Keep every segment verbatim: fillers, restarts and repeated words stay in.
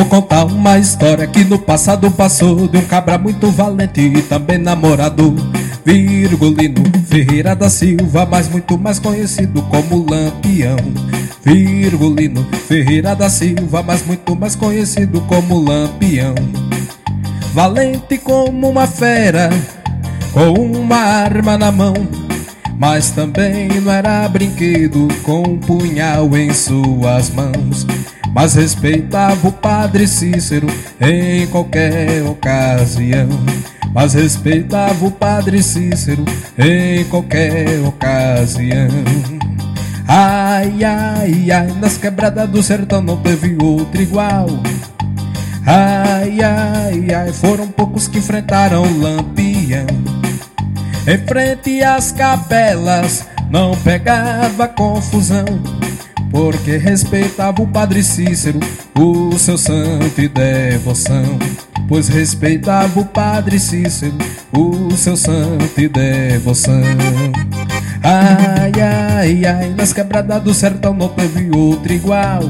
contar uma história que no passado passou, de um cabra muito valente e também namorado, Virgulino Ferreira da Silva, mas muito mais conhecido como Lampião. Virgulino Ferreira da Silva, mas muito mais conhecido como Lampião. Valente como uma fera, com uma arma na mão, mas também não era brinquedo, com um punhal em suas mãos. Mas respeitava o padre Cícero em qualquer ocasião. Mas respeitava o padre Cícero em qualquer ocasião. Ai, ai, ai, nas quebradas do sertão não teve outro igual. Ai, ai, ai, foram poucos que enfrentaram Lampião. Em frente às capelas não pegava confusão, porque respeitava o padre Cícero, o seu santo e devoção. Pois respeitava o padre Cícero, o seu santo e devoção. Ai, ai, ai, nas quebradas do sertão não teve outro igual.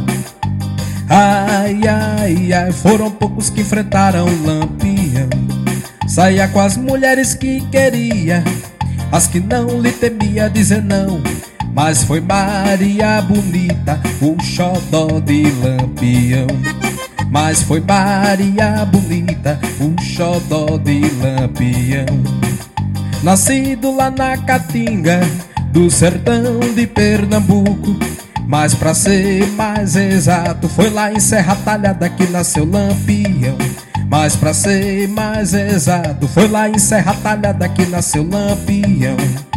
Ai, ai, ai, foram poucos que enfrentaram Lampião. Saía com as mulheres que queria, as que não lhe temia dizer não. Mas foi Maria Bonita, o xodó de Lampião. Mas foi Maria Bonita, o xodó de Lampião. Nascido lá na Caatinga, do sertão de Pernambuco, mas pra ser mais exato, foi lá em Serra Talhada que nasceu Lampião. Mas pra ser mais exato, foi lá em Serra Talhada que nasceu Lampião.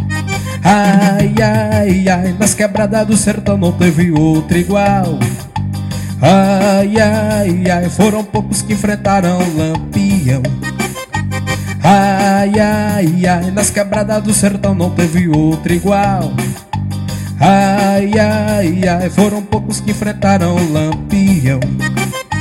Ai, ai, ai, nas quebradas do sertão não teve outro igual. Ai, ai, ai, foram poucos que enfrentaram Lampião. Ai, ai, ai, nas quebradas do sertão não teve outro igual. Ai, ai, ai, foram poucos que enfrentaram Lampião.